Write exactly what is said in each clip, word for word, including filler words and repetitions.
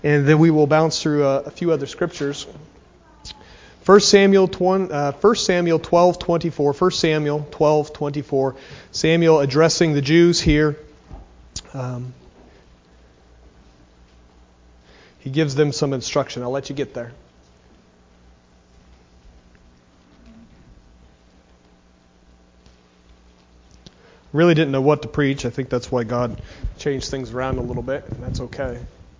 And then we will bounce through a, a few other scriptures. First Samuel, uh, First Samuel twelve twenty-four. First Samuel twelve twenty-four. Samuel addressing the Jews here. Um, he gives them some instruction. I'll let you get there. Really didn't know what to preach. I think that's why God changed things around a little bit, and that's okay.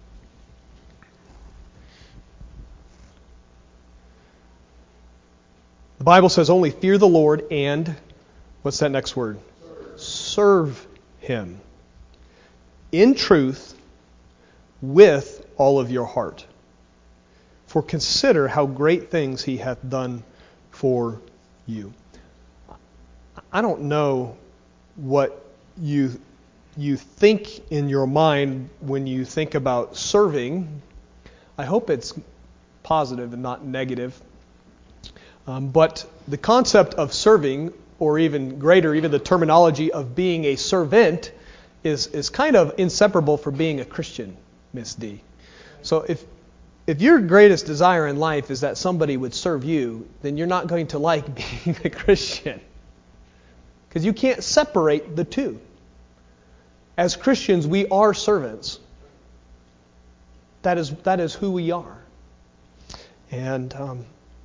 The Bible says only fear the Lord and, what's that next word? Serve, Serve Him in truth with all of your heart. For consider how great things He hath done for you. I don't know what you you think in your mind when you think about serving. I hope it's positive and not negative. Um, but the concept of serving, or even greater, even the terminology of being a servant, is is kind of inseparable from being a Christian, Miss D. So if if your greatest desire in life is that somebody would serve you, then you're not going to like being a Christian. Because you can't separate the two. As Christians, we are servants. That is that is who we are. And um,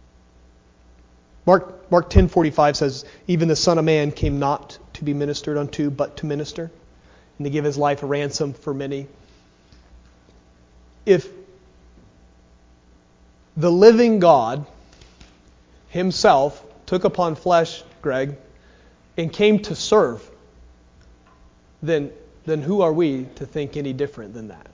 Mark Mark ten forty-five says, even the Son of Man came not to be ministered unto, but to minister, and to give His life a ransom for many. If the living God Himself took upon flesh, Greg, and came to serve, then, then who are we to think any different than that?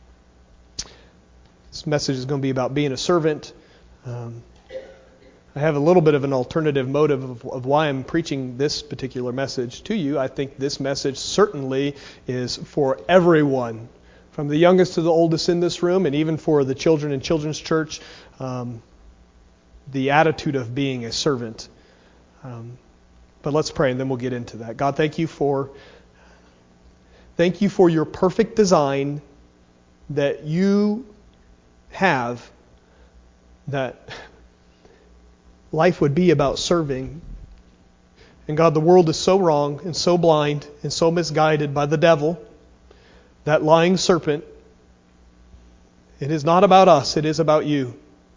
This message is going to be about being a servant. Um, I have a little bit of an alternative motive of, of why I'm preaching this particular message to you. I think this message certainly is for everyone, from the youngest to the oldest in this room, and even for the children in Children's Church, um, the attitude of being a servant. Um, but let's pray, and then we'll get into that. God, thank you for thank you for your perfect design that you have, that life would be about serving. And God, the world is so wrong and so blind and so misguided by the devil, that lying serpent. It is not about us, it is about you.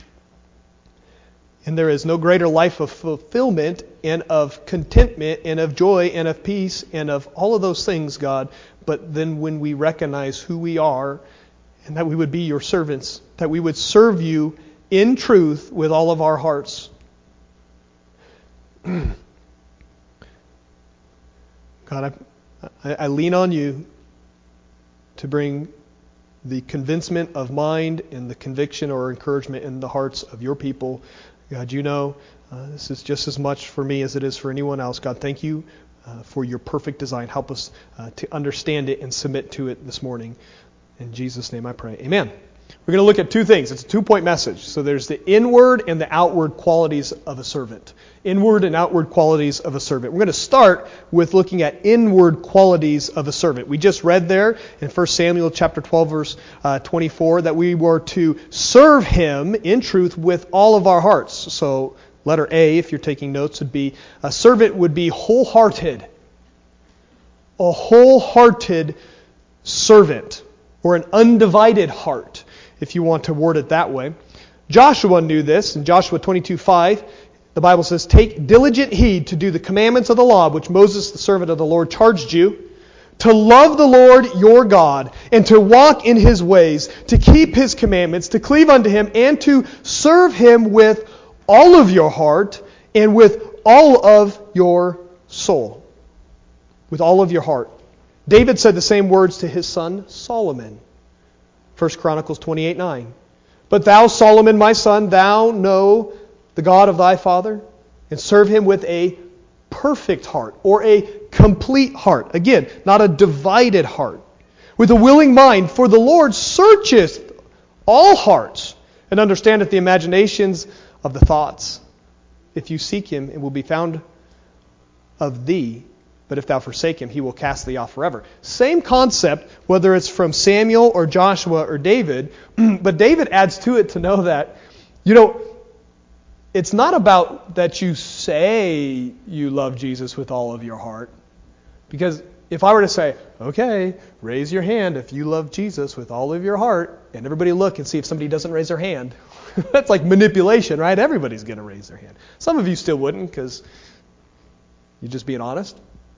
And there is no greater life of fulfillment and of contentment and of joy and of peace and of all of those things, God, but then when we recognize who we are and that we would be your servants, that we would serve you in truth with all of our hearts. God, I, I lean on you to bring the convincement of mind and the conviction or encouragement in the hearts of your people. God, you know, uh, this is just as much for me as it is for anyone else. God, thank you uh, for your perfect design. Help us uh, to understand it and submit to it this morning. In Jesus' name I pray. Amen. We're going to look at two things. It's a two-point message. So there's the inward and the outward qualities of a servant. Inward and outward qualities of a servant. We're going to start with looking at inward qualities of a servant. We just read there in First Samuel chapter twelve, verse uh, twenty-four, that we were to serve Him in truth with all of our hearts. So letter A, if you're taking notes, would be a servant would be wholehearted. A wholehearted servant, or an undivided heart, if you want to word it that way. Joshua knew this. In Joshua twenty-two five, the Bible says, take diligent heed to do the commandments of the law, which Moses, the servant of the Lord, charged you, to love the Lord your God, and to walk in His ways, to keep His commandments, to cleave unto Him, and to serve Him with all of your heart and with all of your soul. With all of your heart. David said the same words to his son Solomon. First Chronicles twenty-eight nine. But thou, Solomon, my son, thou know the God of thy father, and serve Him with a perfect heart, or a complete heart. Again, not a divided heart. With a willing mind, for the Lord searcheth all hearts, and understandeth the imaginations of the thoughts. If you seek Him, it will be found of thee, But if thou forsake him, he will cast thee off forever. Same concept, whether it's from Samuel or Joshua or David. But David adds to it to know that, you know, it's not about that you say you love Jesus with all of your heart. Because if I were to say, okay, raise your hand if you love Jesus with all of your heart, and everybody look and see if somebody doesn't raise their hand, that's like manipulation, right? Everybody's going to raise their hand. Some of you still wouldn't because you're just being honest.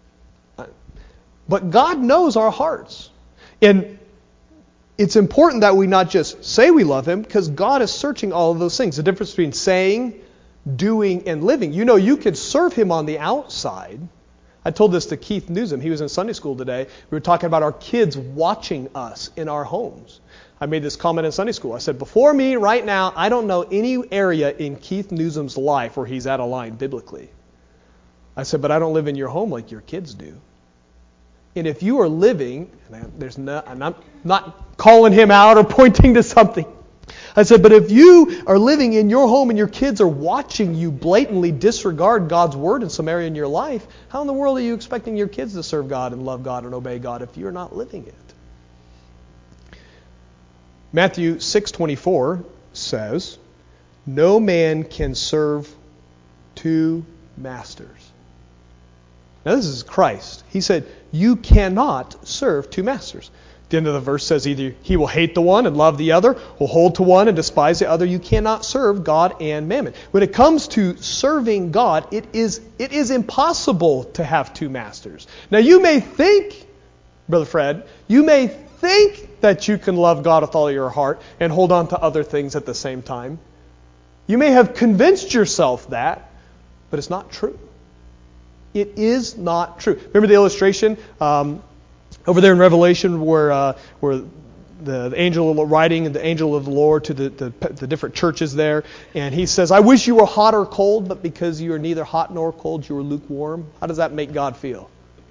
But God knows our hearts. And it's important that we not just say we love him, because God is searching all of those things. The difference between saying, doing, and living. You know, you could serve him on the outside. I told this to Keith Newsom. He was in Sunday school today. We were talking about our kids watching us in our homes. I made this comment in Sunday school. I said, before me right now, I don't know any area in Keith Newsom's life where he's out of line biblically. I said, but I don't live in your home like your kids do. And if you are living, and I, there's no, and I'm not calling him out or pointing to something. I said, but if you are living in your home and your kids are watching you blatantly disregard God's word in some area in your life, how in the world are you expecting your kids to serve God and love God and obey God if you're not living it? Matthew six twenty-four says, no man can serve two masters. Now this is Christ. He said, you cannot serve two masters. The end of the verse says either he will hate the one and love the other, or hold to one and despise the other. You cannot serve God and mammon. When it comes to serving God, it is it is impossible to have two masters. Now you may think, Brother Fred, you may think that you can love God with all your heart and hold on to other things at the same time. You may have convinced yourself that, but it's not true. It is not true. Remember the illustration um, over there in Revelation where uh, where the, the angel writing and the angel of the Lord to the, the, the different churches there, and he says, I wish you were hot or cold, but because you are neither hot nor cold, you are lukewarm. How does that make God feel?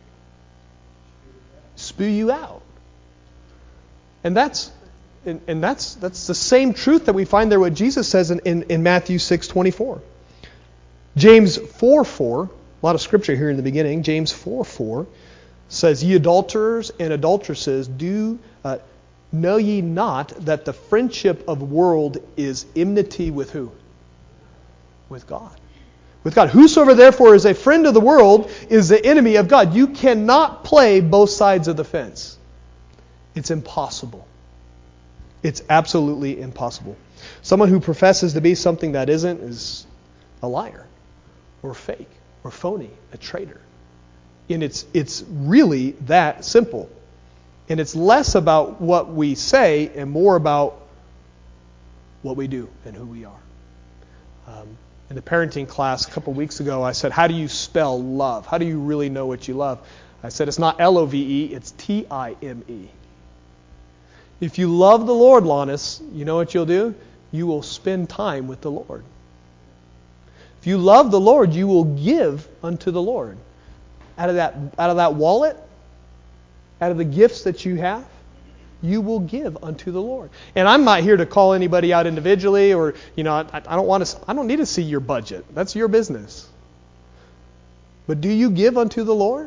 Spew you out. And that's and, and that's that's the same truth that we find there what Jesus says in, in, in Matthew six twenty-four. James four four. A lot of scripture here in the beginning. James four four says, ye adulterers and adulteresses, do uh, know ye not that the friendship of the world is enmity with who? With God. With God. Whosoever therefore is a friend of the world is the enemy of God. You cannot play both sides of the fence. It's impossible. It's absolutely impossible. Someone who professes to be something that isn't is a liar or fake. Or phony, a traitor. And it's it's really that simple. And it's less about what we say and more about what we do and who we are. Um, in the parenting class a couple weeks ago, I said, how do you spell love? How do you really know what you love? I said, it's not L O V E, it's T I M E. If you love the Lord, Lannis, you know what you'll do? You will spend time with the Lord. If you love the Lord, you will give unto the Lord. Out of that, out of that wallet, out of the gifts that you have, you will give unto the Lord. And I'm not here to call anybody out individually, or you know, I, I don't want to. I don't need to see your budget. That's your business. But do you give unto the Lord?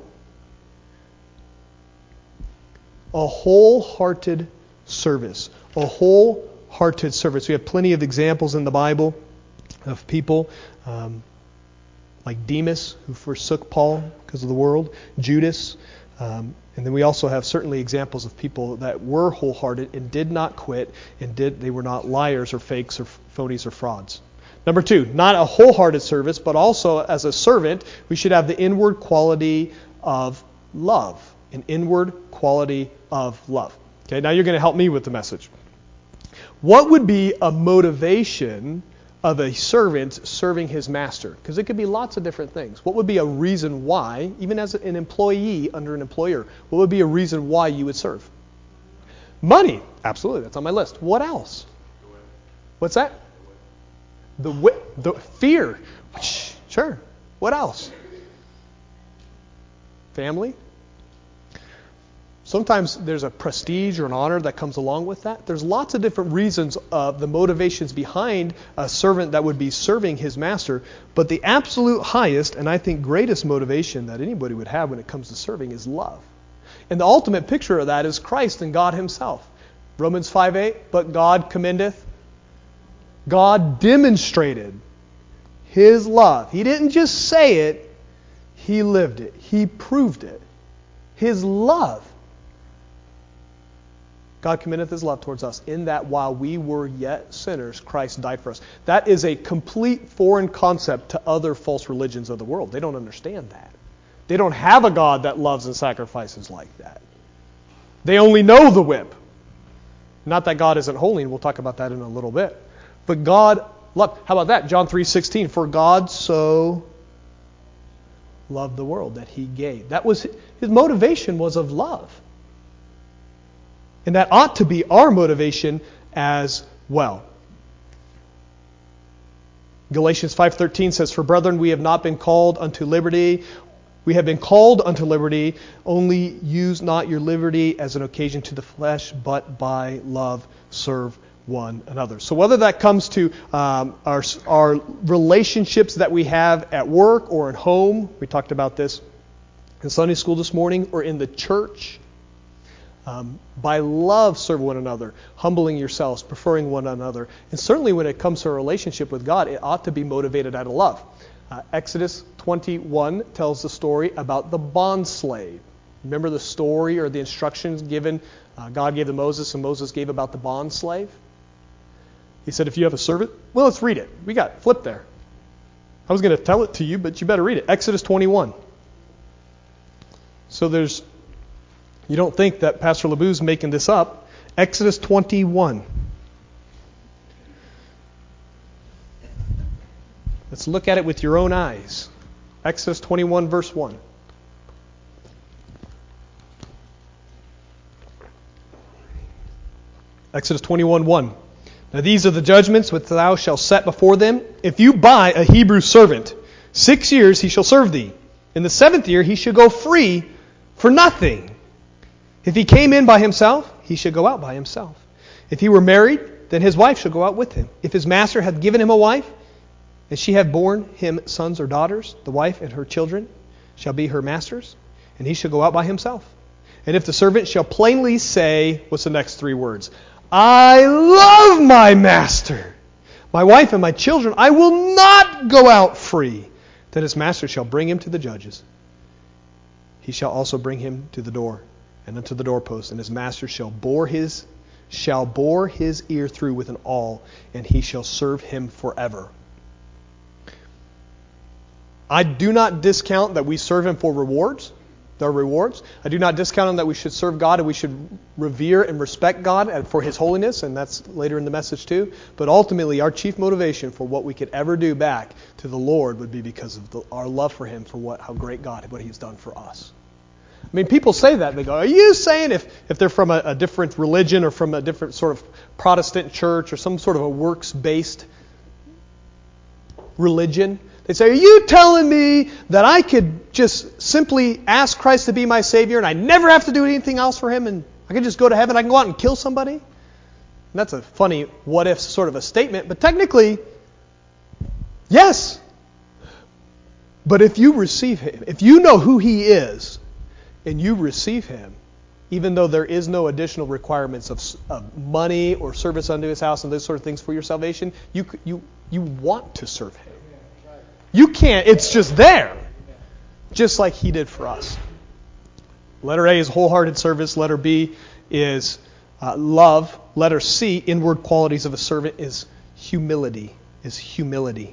A wholehearted service. A wholehearted service. We have plenty of examples in the Bible of people um, like Demas, who forsook Paul because of the world, Judas, um, and then we also have certainly examples of people that were wholehearted and did not quit, and did they were not liars or fakes or phonies or frauds. Number two, not a wholehearted service, but also as a servant, we should have the inward quality of love. An inward quality of love. Okay, now you're going to help me with the message. What would be a motivation of a servant serving his master? Because it could be lots of different things. What would be a reason why, even as an employee under an employer, what would be a reason why you would serve? Money. Absolutely, that's on my list. What else? What's that? The wi- the fear. Sure. What else? Family. Sometimes there's a prestige or an honor that comes along with that. There's lots of different reasons of the motivations behind a servant that would be serving his master. But the absolute highest and I think greatest motivation that anybody would have when it comes to serving is love. And the ultimate picture of that is Christ and God himself. Romans five eight, but God commendeth. God demonstrated his love. He didn't just say it, he lived it. He proved it. His love. God commendeth his love towards us in that while we were yet sinners, Christ died for us. That is a complete foreign concept to other false religions of the world. They don't understand that. They don't have a God that loves and sacrifices like that. They only know the whip. Not that God isn't holy, and we'll talk about that in a little bit. But God loved. How about that? John three sixteen. For God so loved the world that he gave. That was his motivation was of love. And that ought to be our motivation as well. Galatians five thirteen says, for brethren, we have not been called unto liberty. We have been called unto liberty. Only use not your liberty as an occasion to the flesh, but by love serve one another. So whether that comes to um, our, our relationships that we have at work or at home, we talked about this in Sunday school this morning, or in the church, Um, by love serve one another, humbling yourselves, preferring one another. And certainly when it comes to a relationship with God, it ought to be motivated out of love. Uh, Exodus twenty-one tells the story about the bond slave. Remember the story or the instructions given, uh, God gave to Moses and Moses gave about the bond slave? He said, if you have a servant, well, let's read it. We got flip there. I was going to tell it to you, but you better read it. Exodus twenty-one. So there's You don't think that Pastor LeBou's making this up. Exodus twenty-one. Let's look at it with your own eyes. Exodus twenty-one, verse one. Exodus twenty-one, one. Now these are the judgments which thou shalt set before them. If you buy a Hebrew servant, six years he shall serve thee. In the seventh year he shall go free for nothing. If he came in by himself, he should go out by himself. If he were married, then his wife should go out with him. If his master hath given him a wife, and she have borne him sons or daughters, the wife and her children shall be her master's, and he shall go out by himself. And if the servant shall plainly say, what's the next three words? I love my master, my wife and my children, I will not go out free. Then his master shall bring him to the judges. He shall also bring him to the door, and unto the doorpost, and his master shall bore his shall bore his ear through with an awl, and he shall serve him forever. I do not discount that we serve him for rewards, their rewards. I do not discount that we should serve God and we should revere and respect God for his holiness, and that's later in the message too. But ultimately, our chief motivation for what we could ever do back to the Lord would be because of the, our love for him, for what how great God, what he's done for us. I mean, people say that. They go, are you saying if, if they're from a, a different religion or from a different sort of Protestant church or some sort of a works-based religion, they say, are you telling me that I could just simply ask Christ to be my Savior and I never have to do anything else for him and I can just go to heaven, I can go out and kill somebody? And that's a funny what-if sort of a statement, but technically, yes. But if you receive him, if you know who he is, and you receive him, even though there is no additional requirements of, of money or service unto his house and those sort of things for your salvation, you you you want to serve him. You can't. It's just there. Just like he did for us. Letter A is wholehearted service. Letter B is uh, love. Letter C, inward qualities of a servant, is humility. Is humility.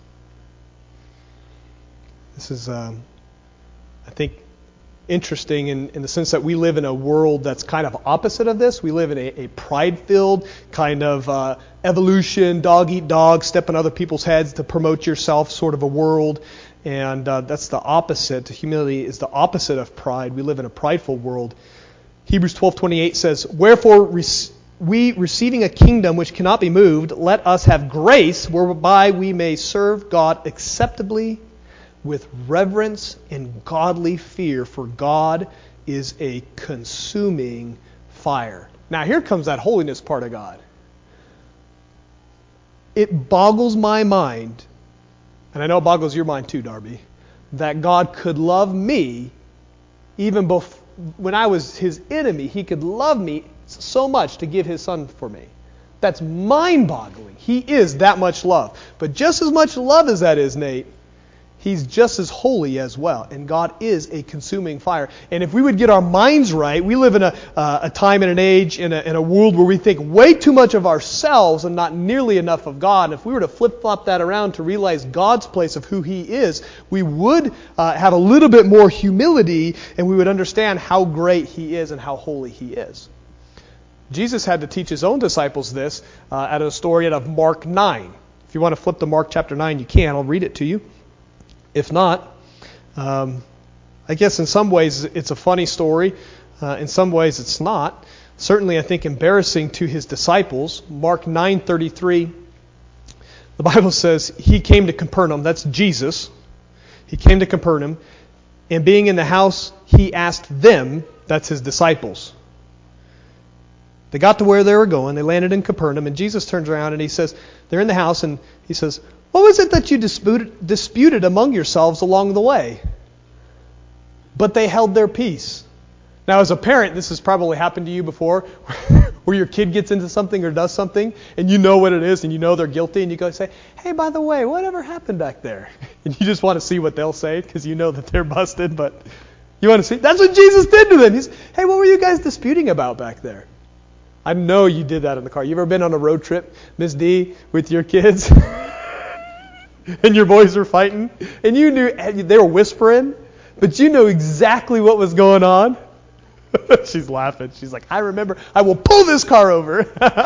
This is, um, I think, interesting in, in the sense that we live in a world that's kind of opposite of this. We live in a, a pride-filled kind of uh, evolution, dog-eat-dog, step on other people's heads to promote yourself sort of a world. And uh, that's the opposite. Humility is the opposite of pride. We live in a prideful world. Hebrews twelve twenty-eight says, wherefore rec- we, receiving a kingdom which cannot be moved, let us have grace whereby we may serve God acceptably with reverence and godly fear, for God is a consuming fire. Now here comes that holiness part of God. It boggles my mind, and I know it boggles your mind too, Darby, that God could love me even before, when I was his enemy. He could love me so much to give his son for me. That's mind-boggling. He is that much love. But just as much love as that is, Nate, he's just as holy as well. And God is a consuming fire. And if we would get our minds right, we live in a, uh, a time and an age, in a, in a world where we think way too much of ourselves and not nearly enough of God. And if we were to flip-flop that around to realize God's place of who he is, we would uh, have a little bit more humility, and we would understand how great he is and how holy he is. Jesus had to teach his own disciples this uh, out of a story out of Mark nine. If you want to flip to Mark chapter nine, you can. I'll read it to you. If not, um, I guess in some ways it's a funny story. Uh, in some ways it's not. Certainly, I think, embarrassing to his disciples. Mark nine thirty-three, the Bible says, he came to Capernaum. That's Jesus. He came to Capernaum, and being in the house, he asked them, that's his disciples. They got to where they were going. They landed in Capernaum, and Jesus turns around and he says, they're in the house, and he says, what was it that you disputed, disputed among yourselves along the way? But they held their peace. Now, as a parent, this has probably happened to you before, where your kid gets into something or does something, and you know what it is, and you know they're guilty, and you go say, hey, by the way, whatever happened back there? And you just want to see what they'll say, because you know that they're busted, but you want to see. That's what Jesus did to them. He's, hey, what were you guys disputing about back there? I know you did that in the car. You ever been on a road trip, Miss D, with your kids? And your boys were fighting? And you knew, they were whispering, but you know exactly what was going on? She's laughing. She's like, I remember. I will pull this car over.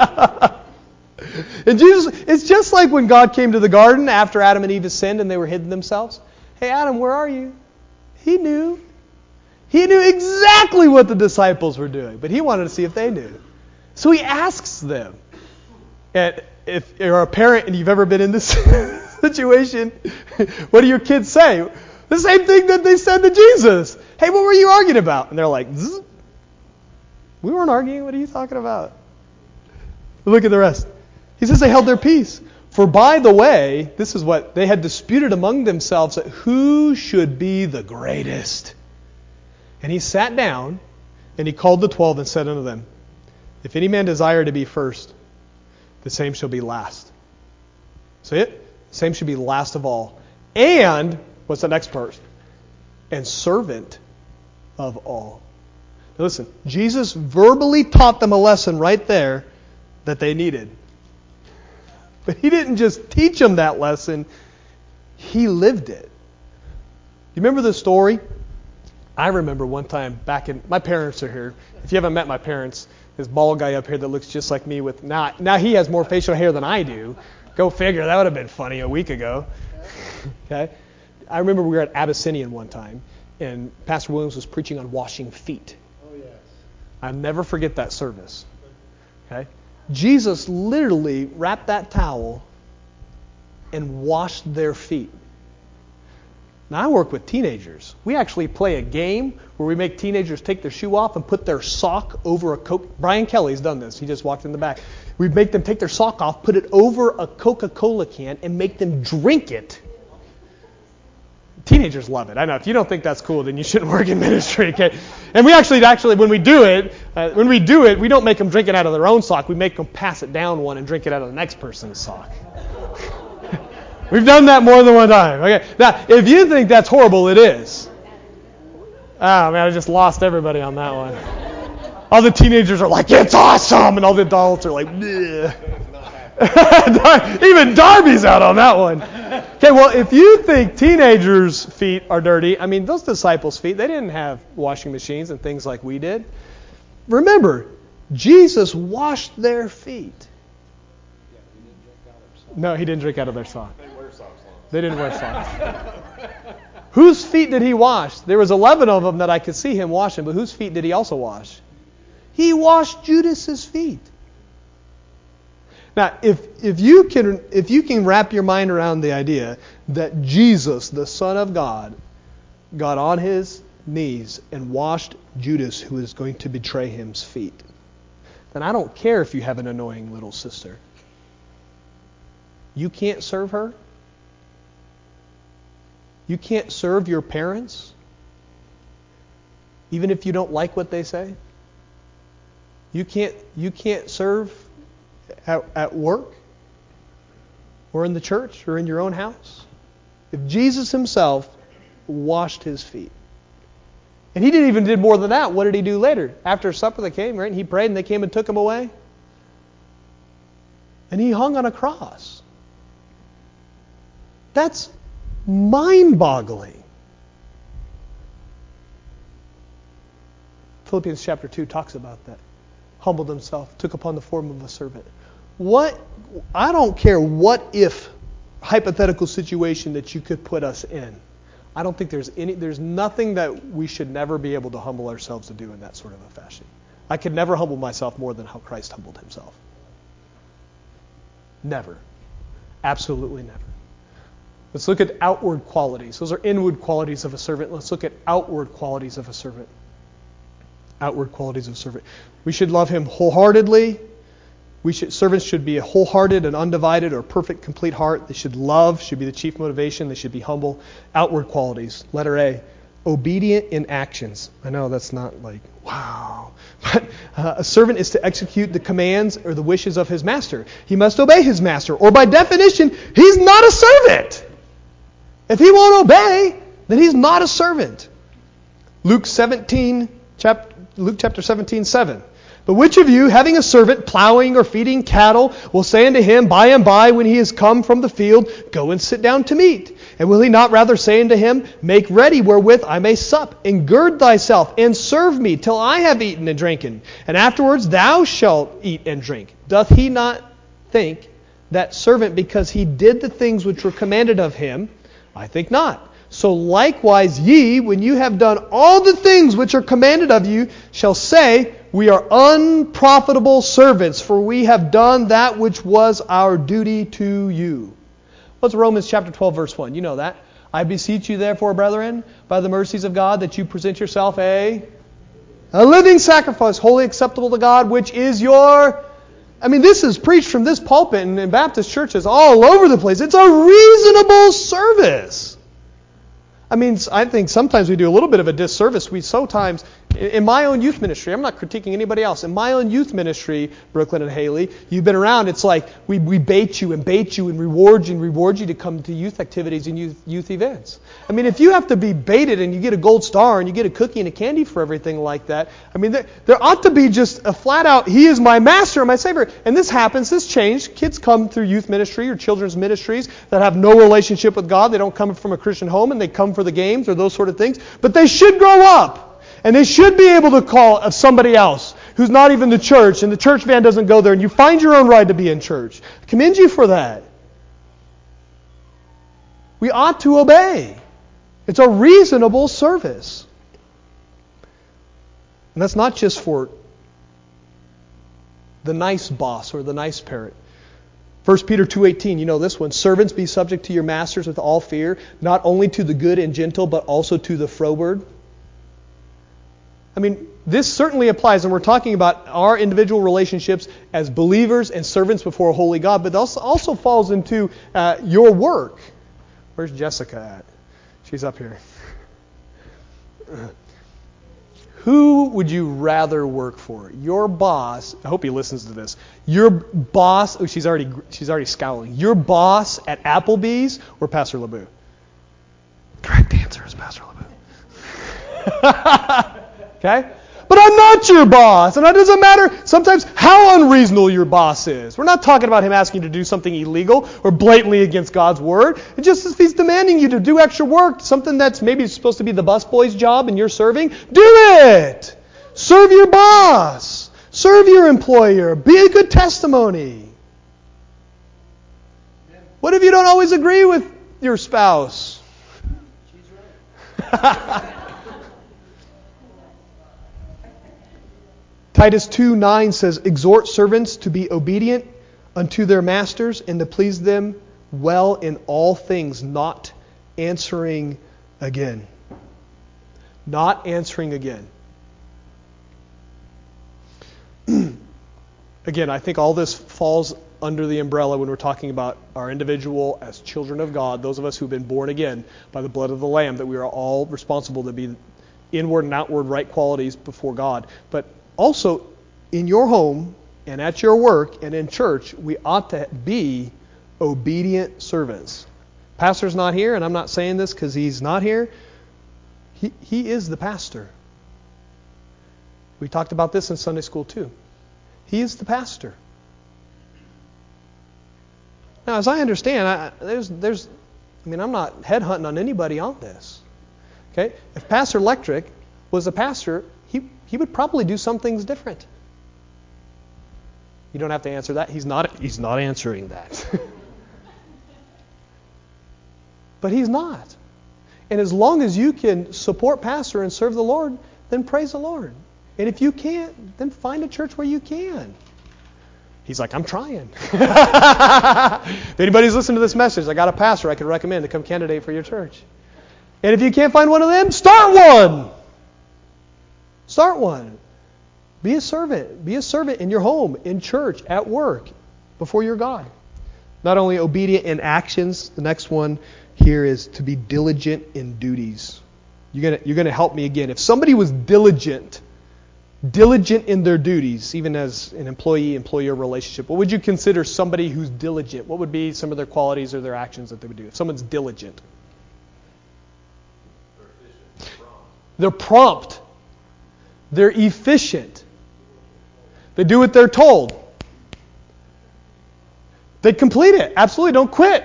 And Jesus, it's just like when God came to the garden after Adam and Eve had sinned and they were hidden themselves. Hey, Adam, where are you? He knew. He knew exactly what the disciples were doing, but he wanted to see if they knew. So he asks them. And if you're a parent and you've ever been in this situation, what do your kids say? The same thing that they said to Jesus. Hey, what were you arguing about? And they're like, Zzz. We weren't arguing. What are you talking about? Look at the rest. He says they held their peace. For by the way, this is what they had disputed among themselves, that who should be the greatest. And he sat down and he called the twelve and said unto them, if any man desire to be first, the same shall be last. See it? The same should be last of all. And, what's the next part? And servant of all. Now listen, Jesus verbally taught them a lesson right there that they needed. But he didn't just teach them that lesson. He lived it. You remember the story? I remember one time back in, my parents are here. If you haven't met my parents, this bald guy up here that looks just like me with, now, now he has more facial hair than I do. Go figure, that would have been funny a week ago. Okay? I remember we were at Abyssinian one time, and Pastor Williams was preaching on washing feet. Oh, yes. I'll never forget that service. Okay? Jesus literally wrapped that towel and washed their feet. Now, I work with teenagers. We actually play a game where we make teenagers take their shoe off and put their sock over a Coke. Brian Kelly's done this. He just walked in the back. We make them take their sock off, put it over a Coca-Cola can, and make them drink it. Teenagers love it. I know. If you don't think that's cool, then you shouldn't work in ministry. Okay? And we actually, actually, when we do it, uh, when we do it, we don't make them drink it out of their own sock. We make them pass it down one and drink it out of the next person's sock. We've done that more than one time. Okay. Now, if you think that's horrible, it is. Oh, man, I just lost everybody on that one. All the teenagers are like, it's awesome. And all the adults are like, bleh. Even Darby's out on that one. Okay, well, if you think teenagers' feet are dirty, I mean, those disciples' feet, they didn't have washing machines and things like we did. Remember, Jesus washed their feet. No, he didn't drink out of their sock. They didn't wear socks. Whose feet did he wash? There was eleven of them that I could see him washing, but whose feet did he also wash? He washed Judas's feet. Now, if if you can if you can wrap your mind around the idea that Jesus, the Son of God, got on his knees and washed Judas, who is going to betray him's feet, then I don't care if you have an annoying little sister. You can't serve her. You can't serve your parents, even if you don't like what they say. You can't, you can't serve at, at work or in the church or in your own house. If Jesus himself washed his feet. And he didn't even did more than that. What did he do later? After supper they came, right? And he prayed and they came and took him away. And he hung on a cross. That's mind-boggling. Philippians chapter two talks about that. Humbled himself, took upon the form of a servant. What, I don't care what if hypothetical situation that you could put us in. I don't think there's any, there's nothing that we should never be able to humble ourselves to do in that sort of a fashion. I could never humble myself more than how Christ humbled himself. Never. Absolutely never. Let's look at outward qualities. Those are inward qualities of a servant. Let's look at outward qualities of a servant. Outward qualities of a servant. We should love him wholeheartedly. We should, servants should be a wholehearted and undivided or perfect, complete heart. They should love, should be the chief motivation. They should be humble. Outward qualities. Letter A, obedient in actions. I know that's not like, wow. But uh, a servant is to execute the commands or the wishes of his master. He must obey his master. Or by definition, he's not a servant. If he won't obey, then he's not a servant. Luke seventeen, chapter, Luke chapter seventeen, seven. But which of you, having a servant plowing or feeding cattle, will say unto him by and by when he is come from the field, go and sit down to meat? And will he not rather say unto him, make ready wherewith I may sup, and gird thyself, and serve me till I have eaten and drinken, and afterwards thou shalt eat and drink? Doth he not think that servant because he did the things which were commanded of him? I think not. So likewise ye, when you have done all the things which are commanded of you, shall say, we are unprofitable servants, for we have done that which was our duty to you. What's Romans chapter twelve, verse one? You know that. I beseech you therefore, brethren, by the mercies of God, that you present yourself a, a living sacrifice, wholly acceptable to God, which is your... I mean, this is preached from this pulpit in, in Baptist churches all over the place. It's a reasonable service. I mean, I think sometimes we do a little bit of a disservice. We sometimes, in my own youth ministry, I'm not critiquing anybody else. In my own youth ministry, Brooklyn and Haley, you've been around. It's like we, we bait you and bait you and reward you and reward you to come to youth activities and youth, youth events. I mean, if you have to be baited and you get a gold star and you get a cookie and a candy for everything like that, I mean, there, there ought to be just a flat out, he is my master and my savior. And this happens, this changed. Kids come through youth ministry or children's ministries that have no relationship with God. They don't come from a Christian home and they come for the games or those sort of things. But they should grow up. And they should be able to call somebody else who's not even the church, and the church van doesn't go there, and you find your own right to be in church. I commend you for that. We ought to obey. It's a reasonable service. And that's not just for the nice boss or the nice parent. First Peter two eighteen, you know this one. Servants, be subject to your masters with all fear, not only to the good and gentle, but also to the froward. I mean, this certainly applies, and we're talking about our individual relationships as believers and servants before a holy God, but also also falls into uh, your work. Where's Jessica at? She's up here. Who would you rather work for? Your boss, I hope he listens to this. Your boss, oh, she's already she's already scowling. Your boss at Applebee's or Pastor LeBou? Correct answer is Pastor LeBou. Okay? But I'm not your boss, and it doesn't matter sometimes how unreasonable your boss is. We're not talking about him asking you to do something illegal or blatantly against God's word. It's just if he's demanding you to do extra work, something that's maybe supposed to be the busboy's job and you're serving, do it! Serve your boss. Serve your employer. Be a good testimony. What if you don't always agree with your spouse? She's right. Titus two nine says, exhort servants to be obedient unto their masters and to please them well in all things, not answering again. Not answering again. Again, I think all this falls under the umbrella when we're talking about our individual as children of God, those of us who've been born again by the blood of the Lamb, that we are all responsible to be inward and outward right qualities before God. But also in your home and at your work and in church, we ought to be obedient servants. Pastor's not here, and I'm not saying this because he's not here. He, he is the pastor. We talked about this in Sunday school too. He is the pastor. Now, as I understand, I, there's, there's, I mean, I'm not headhunting on anybody on this. Okay, if Pastor Electric was a pastor, he he would probably do some things different. You don't have to answer that. He's not. He's not answering that. But he's not. And as long as you can support pastor and serve the Lord, then praise the Lord. And if you can't, then find a church where you can. He's like, I'm trying. If anybody's listening to this message, I got a pastor I could recommend to come candidate for your church. And if you can't find one of them, start one. Start one. Be a servant. Be a servant in your home, in church, at work, before your God. Not only obedient in actions, the next one here is to be diligent in duties. You're gonna, you're gonna help me again. If somebody was diligent, diligent in their duties, even as an employee-employer relationship, what would you consider somebody who's diligent? What would be some of their qualities or their actions that they would do? If someone's diligent. They're prompt. They're efficient. They do what they're told. They complete it. Absolutely. Don't quit.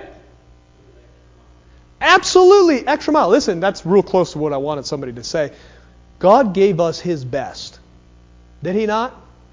Absolutely. Extra mile. Listen, that's real close to what I wanted somebody to say. God gave us His best. Did He not?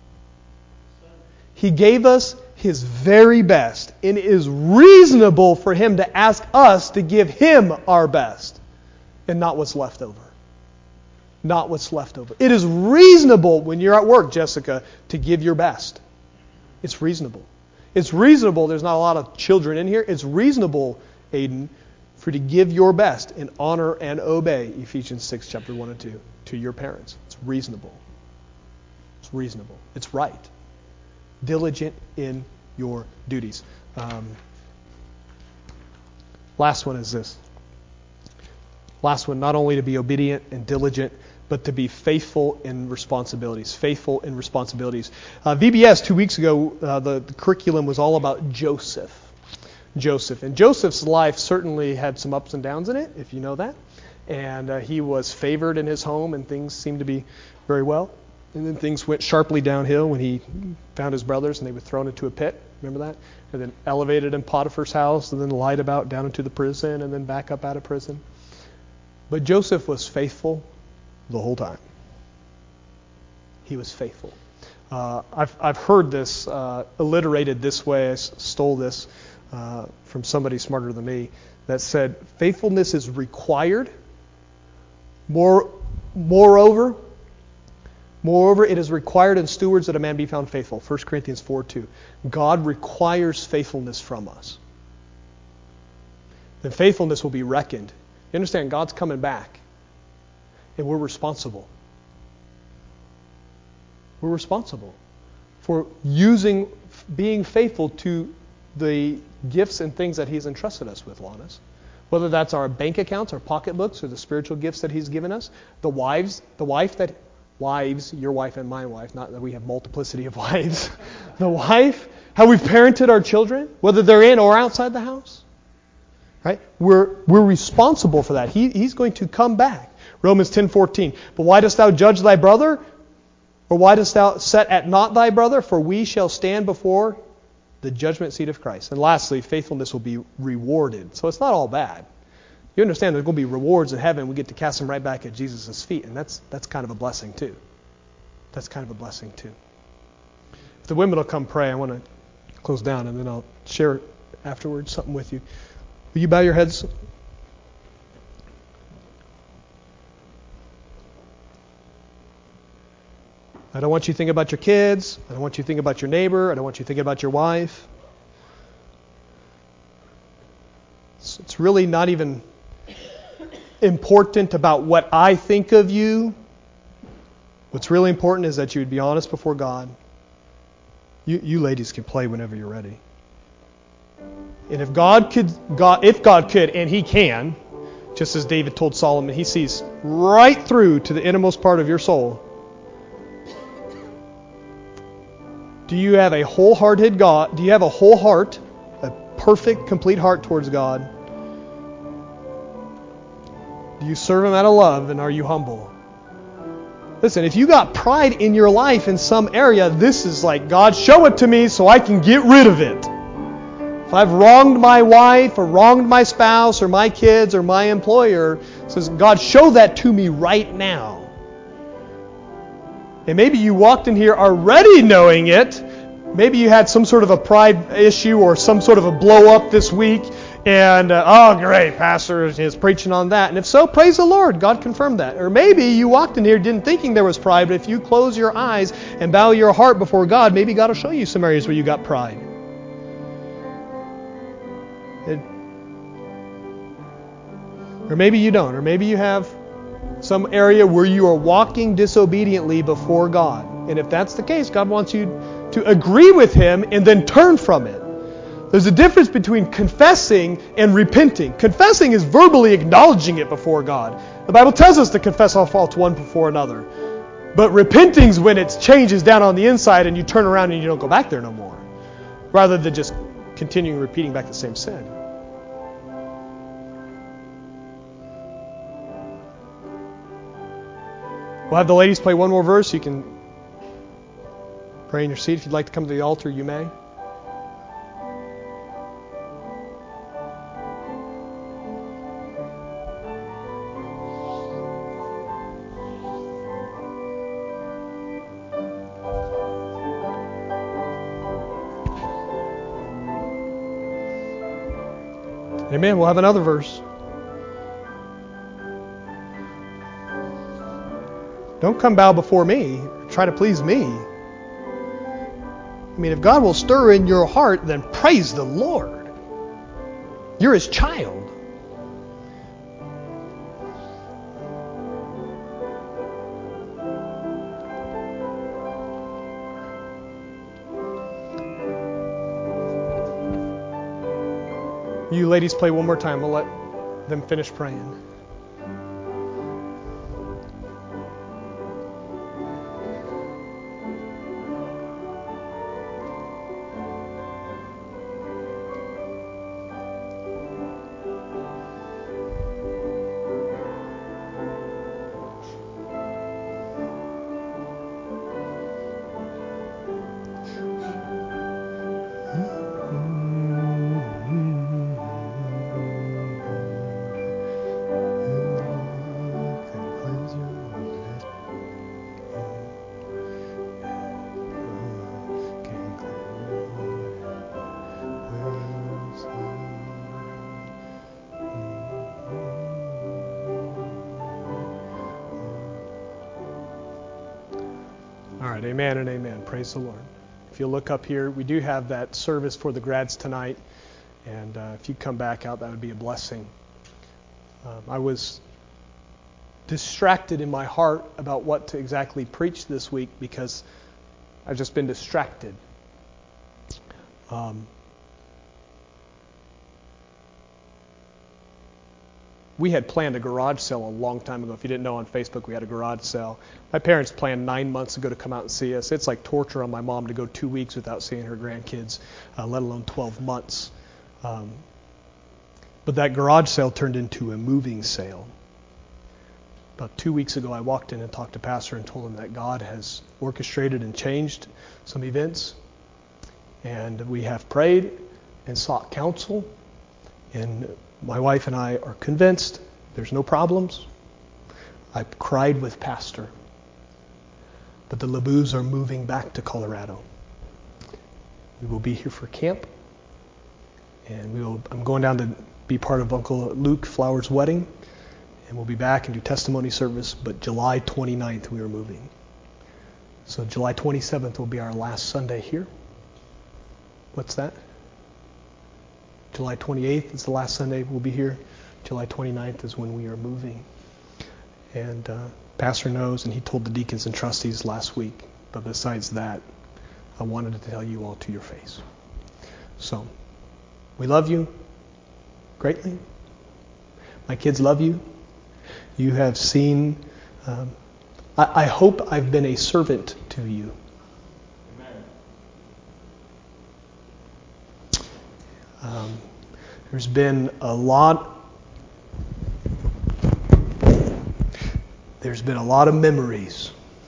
He gave us His very best. And it is reasonable for Him to ask us to give Him our best and not what's left over. Not what's left over. It is reasonable when you're at work, Jessica, to give your best. It's reasonable. It's reasonable. There's not a lot of children in here. It's reasonable, Aiden, for you to give your best and honor and obey Ephesians six, chapter one and two to your parents. It's reasonable. It's reasonable. It's right. Diligent in your duties. Um, last one is this. Last one, not only to be obedient and diligent, but to be faithful in responsibilities. Faithful in responsibilities. Uh, V B S two weeks ago, uh, the, the curriculum was all about Joseph. Joseph. And Joseph's life certainly had some ups and downs in it, if you know that. And uh, he was favored in his home, and things seemed to be very well. And then things went sharply downhill when he found his brothers, and they were thrown into a pit. Remember that? And then elevated in Potiphar's house, and then lied about down into the prison, and then back up out of prison. But Joseph was faithful the whole time. He was faithful. Uh, I've I've heard this uh, alliterated this way. I s- stole this uh, from somebody smarter than me that said faithfulness is required. More, moreover, moreover, it is required in stewards that a man be found faithful. First Corinthians four two. God requires faithfulness from us. Then faithfulness will be reckoned. You understand? God's coming back. And we're responsible. We're responsible for using, being faithful to the gifts and things that He's entrusted us with, Lannis. Whether that's our bank accounts, our pocketbooks, or the spiritual gifts that He's given us. The wives, the wife that, wives, your wife and my wife, not that we have multiplicity of wives. The wife, how we've parented our children, whether they're in or outside the house. Right? We're we're responsible for that. He, he's going to come back. Romans ten fourteen. But why dost thou judge thy brother? Or why dost thou set at naught thy brother? For we shall stand before the judgment seat of Christ. And lastly, faithfulness will be rewarded. So it's not all bad. You understand there's going to be rewards in heaven. We get to cast them right back at Jesus' feet. And that's that's kind of a blessing too. That's kind of a blessing too. If the women will come pray, I want to close down and then I'll share afterwards something with you. Will you bow your heads? I don't want you to think about your kids. I don't want you to think about your neighbor. I don't want you to think about your wife. It's, it's really not even important about what I think of you. What's really important is that you would be honest before God. You, you ladies can play whenever you're ready. And if God could, God, if God could, and He can, just as David told Solomon, He sees right through to the innermost part of your soul. Do you have a wholehearted God? Do you have a whole heart, a perfect, complete heart towards God? Do you serve Him out of love, and are you humble? Listen, if you got pride in your life in some area, this is like, God, show it to me so I can get rid of it. If I've wronged my wife or wronged my spouse or my kids or my employer, it says, God, show that to me right now. And maybe you walked in here already knowing it. Maybe you had some sort of a pride issue or some sort of a blow up this week. And, uh, oh, great, Pastor is preaching on that. And if so, praise the Lord. God confirmed that. Or maybe you walked in here didn't thinking there was pride, but if you close your eyes and bow your heart before God, maybe God will show you some areas where you got pride. It, or maybe you don't. Or maybe you have some area where you are walking disobediently before God. And if that's the case, God wants you to agree with Him and then turn from it. There's a difference between confessing and repenting. Confessing is verbally acknowledging it before God. The Bible tells us to confess our faults one before another. But repenting is when it changes down on the inside and you turn around and you don't go back there no more. Rather than just continuing repeating back the same sin. We'll have the ladies play one more verse. You can pray in your seat. If you'd like to come to the altar, you may. Amen. We'll have another verse. Don't come bow before me. Try to please me. I mean, if God will stir in your heart, then praise the Lord. You're His child. You ladies play one more time. We'll let them finish praying. All right, amen and amen. Praise the Lord. If you look up here, we do have that service for the grads tonight. And uh, if you come back out, that would be a blessing. Um, I was distracted in my heart about what to exactly preach this week because I've just been distracted. Um, we had planned a garage sale a long time ago. If you didn't know, on Facebook we had a garage sale. My parents planned nine months ago to come out and see us. It's like torture on my mom to go two weeks without seeing her grandkids, uh, let alone twelve months. Um, but that garage sale turned into a moving sale. About two weeks ago, I walked in and talked to Pastor and told him that God has orchestrated and changed some events. And we have prayed and sought counsel. And my wife and I are convinced there's no problems. I cried with Pastor. But the LeBoos are moving back to Colorado. We will be here for camp. And we will. I'm going down to be part of Uncle Luke Flower's wedding. And we'll be back and do testimony service. But July twenty-ninth, we are moving. So July twenty-seventh will be our last Sunday here. What's that? July twenty-eighth is the last Sunday we'll be here. July twenty-ninth is when we are moving. And uh, Pastor knows, and he told the deacons and trustees last week. But besides that, I wanted to tell you all to your face. So, we love you greatly. My kids love you. You have seen, um, I, I hope I've been a servant to you. Amen. Um, there's been a lot, there's been a lot of memories,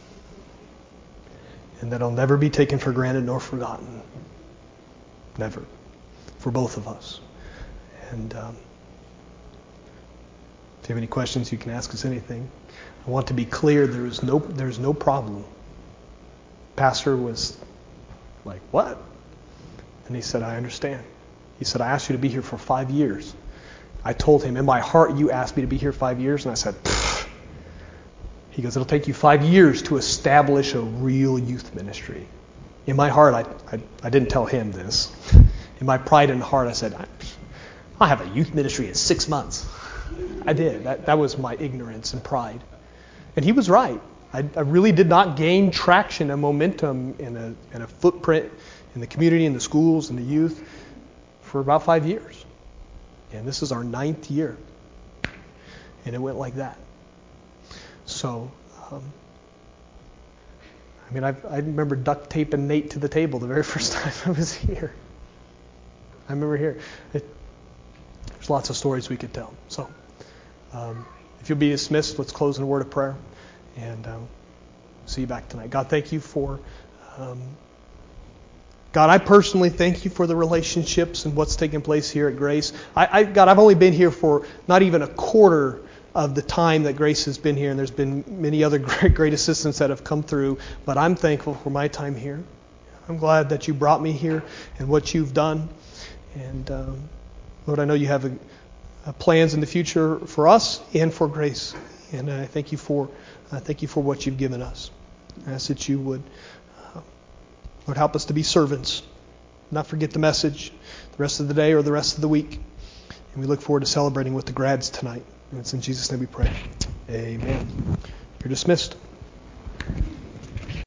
and that'll never be taken for granted nor forgotten. Never. For both of us. And um, if you have any questions, you can ask us anything. I want to be clear, there is no, there's no problem. Pastor was like, what? And he said, I understand. He said, I asked you to be here for five years. I told him, in my heart, you asked me to be here five years. And I said, pfft. He goes, it'll take you five years to establish a real youth ministry. In my heart, I, I, I didn't tell him this. In my pride and heart, I said, I'll have a youth ministry in six months. I did. That, that was my ignorance and pride. And he was right. I, I really did not gain traction and momentum in a, in a footprint in the community, in the schools, in the youth for about five years. And this is our ninth year. And it went like that. So, um, I mean, I've, I remember duct taping Nate to the table the very first time I was here. I remember here. It, there's lots of stories we could tell. So, um, if you'll be dismissed, let's close in a word of prayer. And um, see you back tonight. God, thank you for... Um, God, I personally thank you for the relationships and what's taking place here at Grace. I, I, God, I've only been here for not even a quarter of the time that Grace has been here, and there's been many other great, great assistants that have come through, but I'm thankful for my time here. I'm glad that you brought me here and what you've done. And um, Lord, I know you have a, a plans in the future for us and for Grace, and I thank you for I thank you for what you've given us. I ask that you would, uh, Lord, help us to be servants, not forget the message the rest of the day or the rest of the week. And we look forward to celebrating with the grads tonight. And it's in Jesus' name we pray. Amen. You're dismissed.